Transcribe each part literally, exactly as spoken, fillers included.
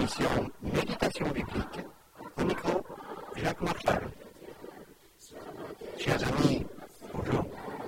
l'émission Méditation biblique, au micro, Jacques Marchal. Chers amis, bonjour.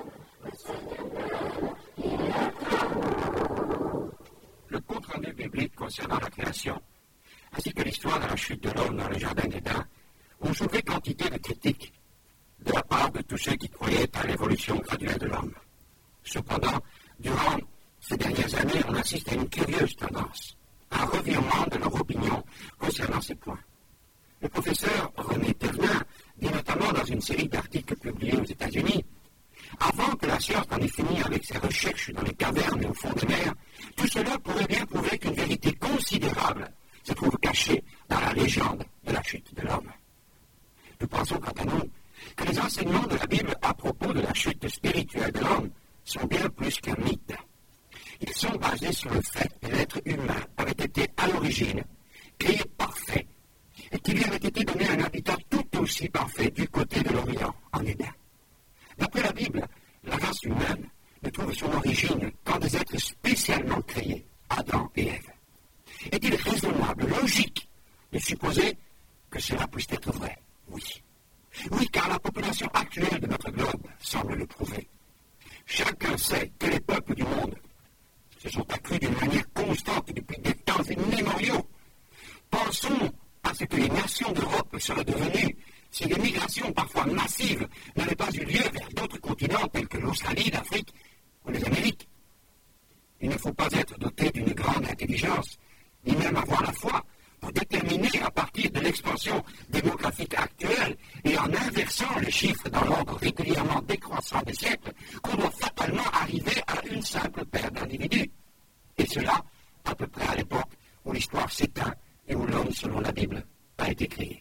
Le compte-rendu biblique concernant la création, ainsi que l'histoire de la chute de l'homme dans le jardin d'Éden, ont soulevé quantité de critiques de la part de tous ceux qui croyaient à l'évolution graduelle de l'homme. Cependant, durant ces dernières années, on assiste à une curieuse tendance, un revirement de leur opinion concernant ces points. Le professeur René Thévenin dit notamment dans une série d'articles publiés aux États-Unis, avant que la science n'en ait fini avec ses recherches dans les cavernes et au fond des mers, tout cela pourrait bien prouver qu'une vérité considérable se trouve cachée dans la légende de la chute de l'homme. Nous pensons quant à nous que les enseignements de la Bible à propos de la chute spirituelle de l'homme sont bien plus qu'un mythe. Ils sont basés sur le fait que l'être humain avait été à l'origine créé parfait et qu'il lui avait été donné un habitat tout aussi parfait du côté de l'Orient, en Éden. D'après la Bible, la race humaine ne trouve son origine qu'en des êtres spécialement créés, Adam et Ève. Est-il raisonnable, logique, de supposer que cela puisse être vrai? Oui. Oui, car la population actuelle de notre globe semble le prouver. Chacun sait que les peuples du monde se sont accrus d'une manière constante depuis des temps immémoriaux. Pensons à ce que les nations d'Europe seraient devenues si les migrations parfois massives n'avaient pas eu lieu vers d'autres continents tels que l'Australie, l'Afrique ou les Amériques. Il ne faut pas être doté d'une grande intelligence, ni même avoir la foi, pour déterminer à partir de l'expansion démographique actuelle et en inversant les chiffres dans l'ordre régulièrement décroissant des siècles, qu'on doit fatalement arriver à une simple paire d'individus. Et cela, à peu près à l'époque où l'histoire s'éteint et où l'homme, selon la Bible, a été créé.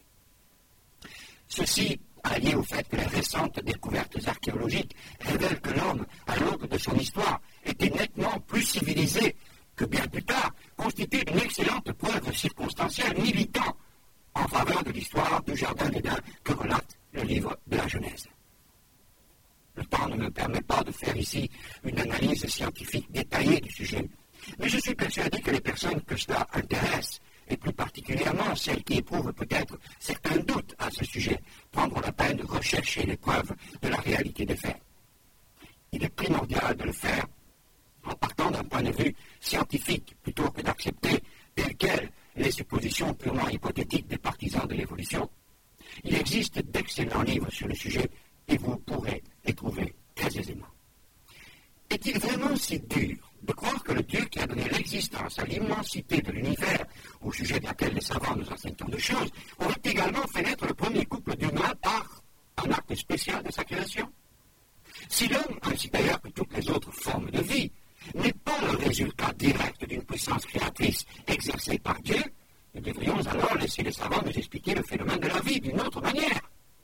Ceci, allié au fait que les récentes découvertes archéologiques révèlent que l'homme, à l'aube de son histoire, était nettement plus civilisé que bien plus tard, constitue une excellente preuve circonstancielle militant en faveur de l'histoire du jardin d'Éden que relate le livre de la Genèse. Le temps ne me permet pas de faire ici une analyse scientifique détaillée du sujet, mais je suis persuadé que les personnes que cela intéresse, et plus particulièrement celles qui éprouvent peut-être certains doutes à ce sujet, prendront la peine de rechercher les preuves de la réalité des faits. Il est primordial de le faire en partant d'un point de vue scientifique, plutôt que d'accepter telles quelles les suppositions purement hypothétiques des partisans de l'évolution. Il existe d'excellents livres sur le sujet et vous pourrez les trouver très aisément. Est-il vraiment si dur de croire que le Dieu qui a donné l'existence à l'immensité de l'univers, au sujet de laquelle les savants nous enseignent tant de choses, aurait également fait naître le premier couple d'humains par un acte spécial de sa création? Si l'homme, ainsi d'ailleurs que toutes les autres formes de vie, n'est pas le résultat direct d'une puissance créatrice exercée par Dieu, nous devrions alors laisser les savants nous expliquer le phénomène de la vie d'une autre manière.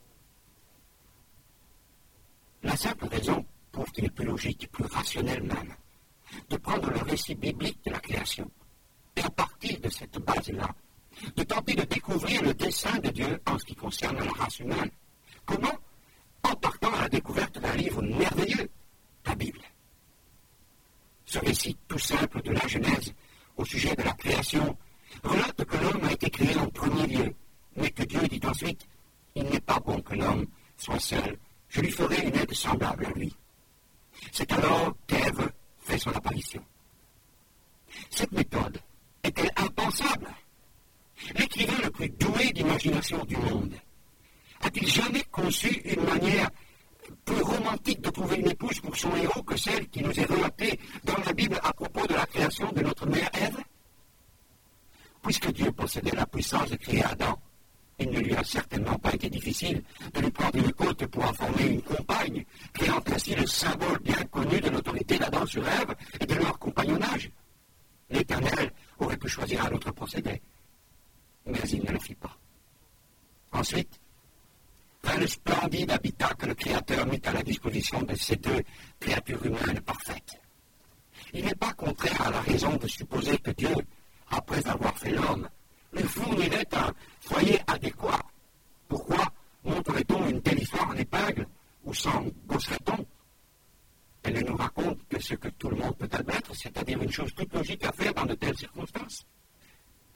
La simple raison prouve qu'il est plus logique, plus rationnel même, de prendre le récit biblique de la création et à partir de cette base-là, de tenter de découvrir le dessein de Dieu en ce qui concerne la race humaine. Comment? En partant à la découverte d'un livre merveilleux, la Bible. Ce récit tout simple de la Genèse au sujet de la création relate que l'homme a été créé en premier lieu, mais que Dieu dit ensuite « Il n'est pas bon que l'homme soit seul, je lui ferai une aide semblable à lui ». C'est alors qu'Ève fait son apparition. Cette méthode est-elle impensable? L'écrivain le plus doué d'imagination du monde a-t-il jamais conçu une manière plus romantique de trouver une épouse pour son héros que celle qui nous est relatée dans la Bible à propos de la création de notre mère Ève? Puisque Dieu possédait la puissance de créer Adam, il ne lui a certainement pas été difficile de lui prendre une côte pour en former une compagne, créant ainsi le symbole bien connu de l'autorité d'Adam sur Ève et de leur compagnonnage. L'Éternel aurait pu choisir un autre procédé, mais il ne le fit pas. Ensuite, vint le splendide habitat que le Créateur mit à la disposition de ces deux créatures humaines parfaites. Il n'est pas contraire à la raison de supposer que Dieu, après avoir fait l'homme, lui fournirait un foyer adéquat. Pourquoi monterait-on une telle histoire en épingle ou s'en gosserait-on? Elle nous raconte que ce que tout le monde peut admettre, c'est-à-dire une chose toute logique à faire dans de telles circonstances.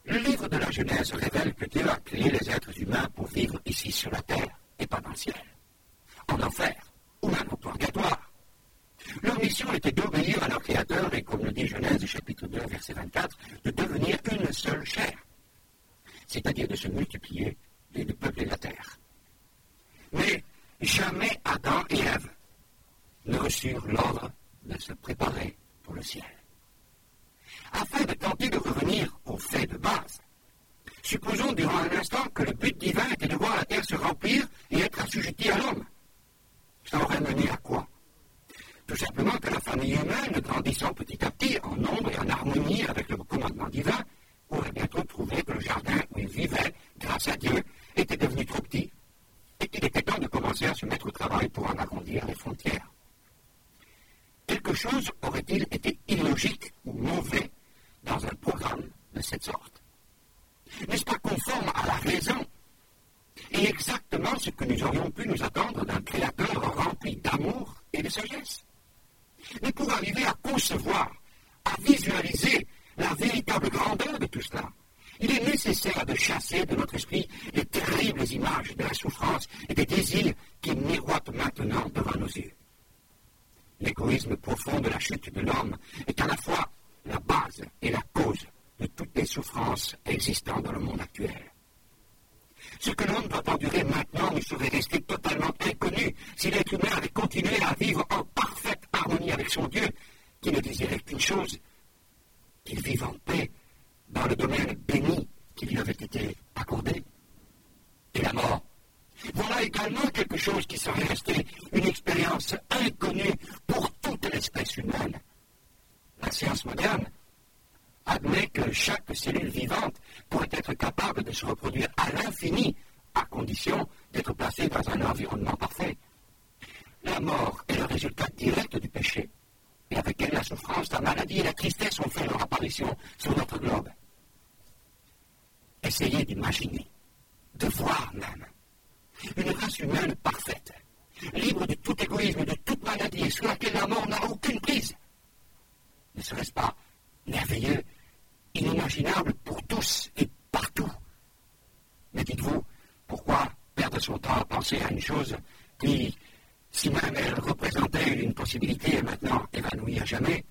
Le livre de la Genèse révèle que Dieu a créé les êtres humains pour vivre ici sur la terre et pas dans le ciel, en enfer ou même au purgatoire. Leur mission était d'obéir à leur Créateur et, comme le dit Genèse chapitre deux, verset vingt-quatre, de devenir une seule chair, c'est-à-dire de se multiplier et de peupler la terre. Mais jamais Adam et Ève ne reçurent l'ordre de se préparer pour le ciel. Afin de tenter de revenir aux faits de base, supposons durant un instant que le but divin était de voir la terre se remplir et être assujettie à l'homme. Ça aurait mené à quoi? Tout simplement que la famille humaine, grandissant petit à petit en nombre et en harmonie avec le commandement divin, aurait bientôt trouvé que le jardin où il vivait, grâce à Dieu, était devenu trop petit et qu'il était temps de commencer à se mettre au travail pour en agrandir les frontières. Quelque chose aurait-il été illogique ou mauvais dans un programme de cette sorte? N'est-ce pas conforme à la raison et exactement ce que nous aurions pu nous attendre d'un Créateur rempli d'amour et de sagesse? Mais pour arriver à concevoir, à visualiser la véritable grandeur de tout cela, il est nécessaire de chasser de notre esprit les terribles images de la souffrance et des désirs qui miroitent maintenant devant nos yeux. L'égoïsme profond de la chute de l'homme est à la fois la base et la cause de toutes les souffrances existant dans le monde actuel. Ce que l'homme doit endurer maintenant ne serait resté totalement inconnu si l'être humain avait continué à vivre en parfaite harmonie avec son Dieu, qui ne désirait qu'une chose, qu'il vive en paix dans le domaine béni qui lui avait été accordé. Et la mort, voilà également quelque chose qui serait resté une expérience inconnue pour toute l'espèce humaine. La science moderne admet que chaque cellule vivante pourrait être capable de se reproduire à l'infini, à condition d'être placée dans un environnement parfait. La mort est le résultat direct du péché, et avec elle la souffrance, la maladie et la tristesse ont fait leur apparition sur notre globe. Essayez d'imaginer, de voir même, une race humaine parfaite, libre de tout égoïsme, de toute maladie, et sur laquelle la mort n'a aucune prise. Ne serait-ce pas merveilleux, inimaginable pour tous et partout? Mais dites-vous, pourquoi perdre son temps à penser à une chose qui, si même elle représentait une possibilité, est maintenant évanouie à jamais?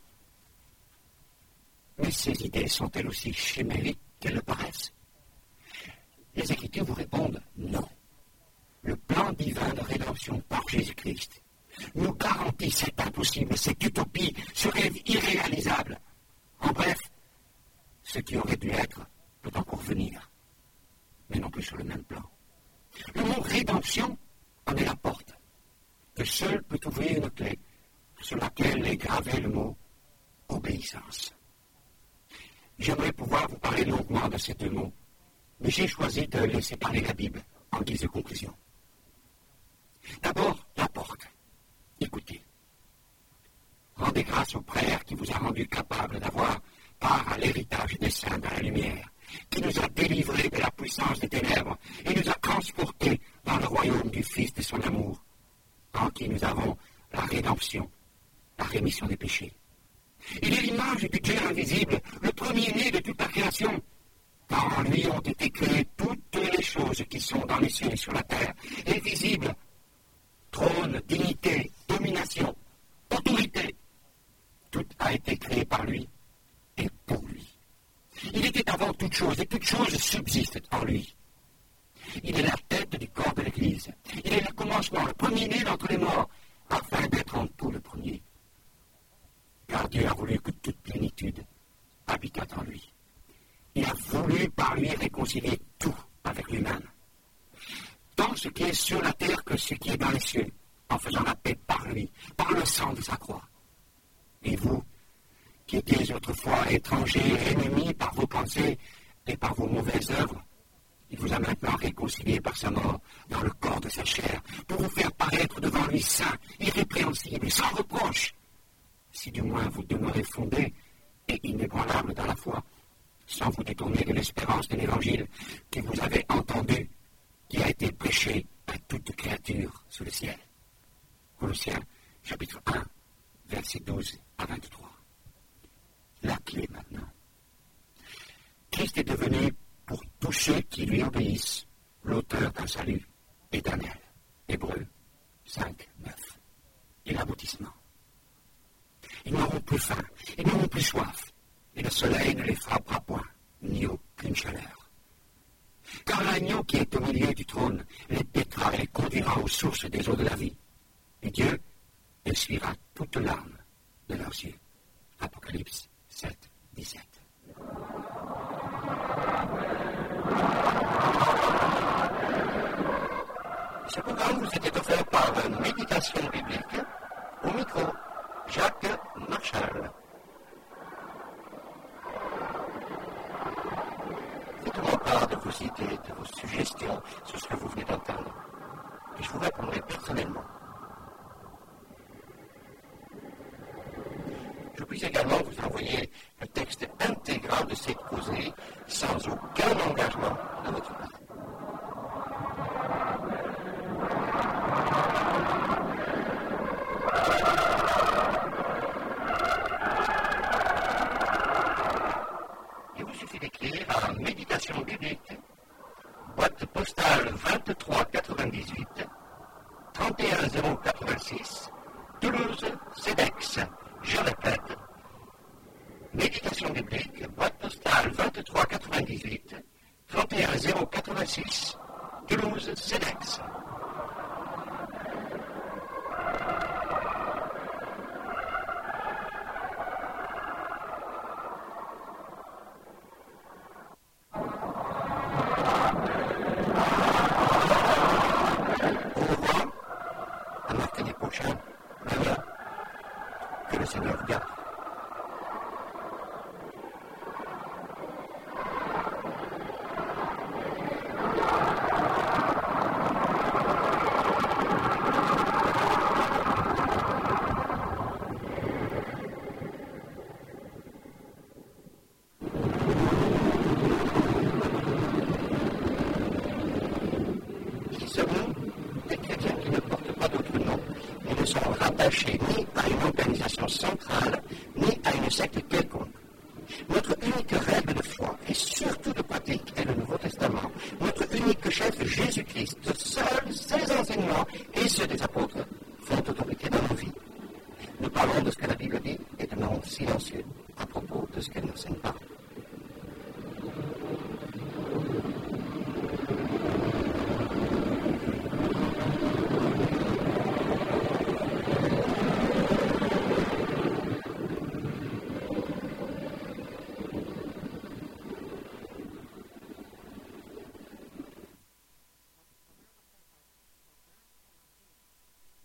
Mais ces idées sont-elles aussi chimériques qu'elles le paraissent? Les Écritures vous répondent non. Le plan divin de rédemption par Jésus-Christ nous garantit cet impossible, cette utopie, ce rêve irréalisable. En bref, ce qui aurait dû être peut encore venir, mais non plus sur le même plan. Le mot rédemption en est la porte, que seul peut ouvrir une clé sur laquelle est gravé le mot obéissance. J'aimerais pouvoir vous parler longuement de ces deux mots, mais j'ai choisi de laisser parler la Bible en guise de conclusion. D'abord, la porte. Écoutez. Rendez grâce au Père qui vous a rendu capable d'avoir part à l'héritage des saints dans la lumière, qui nous a délivrés de la puissance des ténèbres et nous a transportés dans le royaume du Fils de son amour, en qui nous avons la rédemption, la rémission des péchés. Il est l'image du Dieu invisible, le premier-né de toute la création. Car en lui ont été créées toutes les choses qui sont dans les cieux et sur la terre, et visibles. Trône, dignité, domination, autorité. Tout a été créé par lui et pour lui. Il était avant toute chose, et toute chose subsiste en lui. Il est la tête du corps de l'Église. Il est le commencement, le premier-né d'entre les morts, afin d'être en tout le premier. Car Dieu a voulu que toute plénitude habitât en lui. Il a voulu par lui réconcilier tout avec lui-même. Tant ce qui est sur la terre que ce qui est dans les cieux, en faisant la paix par lui, par le sang de sa croix. Et vous, qui étiez autrefois étrangers et ennemis par vos pensées et par vos mauvaises œuvres, il vous a maintenant réconcilié par sa mort dans le corps de sa chair, pour vous faire paraître devant lui saint, irrépréhensible, sans reproche, si du moins vous demeurez fondés et inébranlables dans la foi, sans vous détourner de l'espérance de l'Évangile que vous avez entendu, qui a été prêché à toute créature sous le ciel. Colossiens, chapitre un, versets douze à vingt-trois. La clé maintenant. Christ est devenu tous ceux qui lui obéissent, l'auteur d'un salut éternel. Hébreux cinq, neuf. Et l'aboutissement. Ils n'auront plus faim, ils n'auront plus soif, et le soleil ne les frappera point, ni aucune chaleur. Car l'agneau qui est au milieu du trône les paîtra et les conduira aux sources des eaux de la vie. Et Dieu essuiera toute larme de leurs yeux. Apocalypse sept, dix-sept. Ce programme vous était offert par la méditation biblique. Au micro, Jacques Marchal. Faites-moi part de vos idées, de vos suggestions sur ce que vous venez d'entendre. Et je vous répondrai personnellement. Je puis également vous envoyer le texte intégral de cette causée sans aucun engagement de votre part. Il vous suffit d'écrire à Méditation biblique, boîte postale vingt-trois quatre-vingt-dix-huit, trente et un zéro quatre-vingt-six, Toulouse, CEDEX. Je répète, Méditation biblique, boîte postale vingt-trois quatre-vingt-dix-huit, trente et un zéro quatre-vingt-six, Toulouse, CEDEX. Au revoir, à mercredi prochain. Voilà. Que le Seigneur vous garde. Qui seront des chrétiens qui ne portent pas d'autre nom et ne sont rattachés ni à une organisation centrale, ni à une secte quelconque. Notre unique règle de foi et surtout de pratique est le Nouveau Testament. Notre unique chef, Jésus-Christ, seul ses enseignements et ceux des apôtres